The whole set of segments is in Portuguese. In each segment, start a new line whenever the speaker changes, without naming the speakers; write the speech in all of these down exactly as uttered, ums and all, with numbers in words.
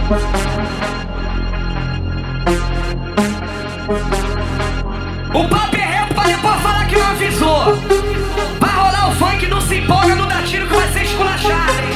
O papo é reto pra depois falar que não avisou. Vai rolar o funk, não se empolga, não dá tiro que vai ser esculachado, hein?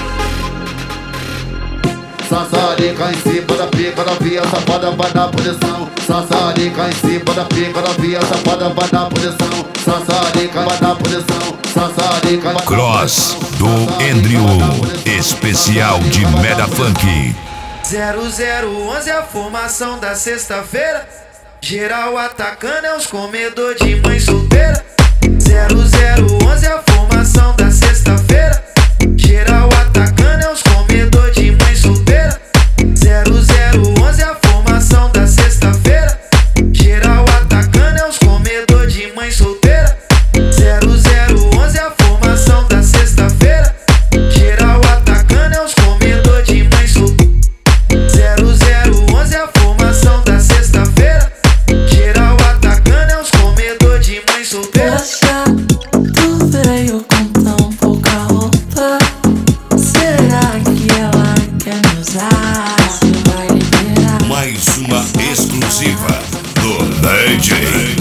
Sassarica em cima da pica da via, safada vai dar posição. Sassarica em cima da pica da via, safada vai dar posição. Sassarica vai dar posição. Sassarica vai
Cross do Andrew, especial de Meda Funk.
zero zero onze é a formação da sexta-feira. Geral atacando é os comedor de mãe solteira. zero zero onze é a formação da sexta-feira. Geral atacando é os comedor de mãe solteira. zero zero onze é a formação da sexta-feira. Geral atacando é os comedor de mãe solteira. zero zero onze é a formação da sexta-feira. Geral atacando é os comedor de mãe solteira. zero zero onze é a formação da sexta-feira. Geral atacando é os comedor de mãe solteira.
Poxa, tu veio com tão pouca roupa. Será que ela quer me usar? Você vai liberar?
Mais uma exclusiva do D J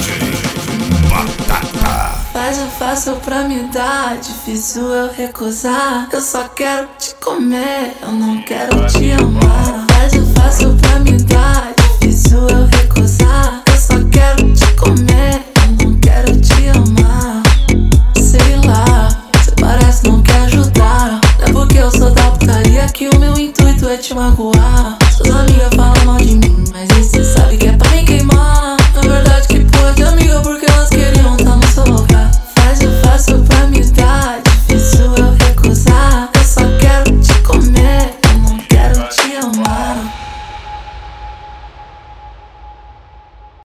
Batata.
Faz o fácil pra me dar, difícil eu recusar. Eu só quero te comer, eu não quero te amar. Faz o fácil pra me dar, difícil eu recusar. Eu só quero te comer, eu não quero te amar. Sei lá, cê parece não quer ajudar. Não é porque eu sou da putaria que o meu intuito é te magoar.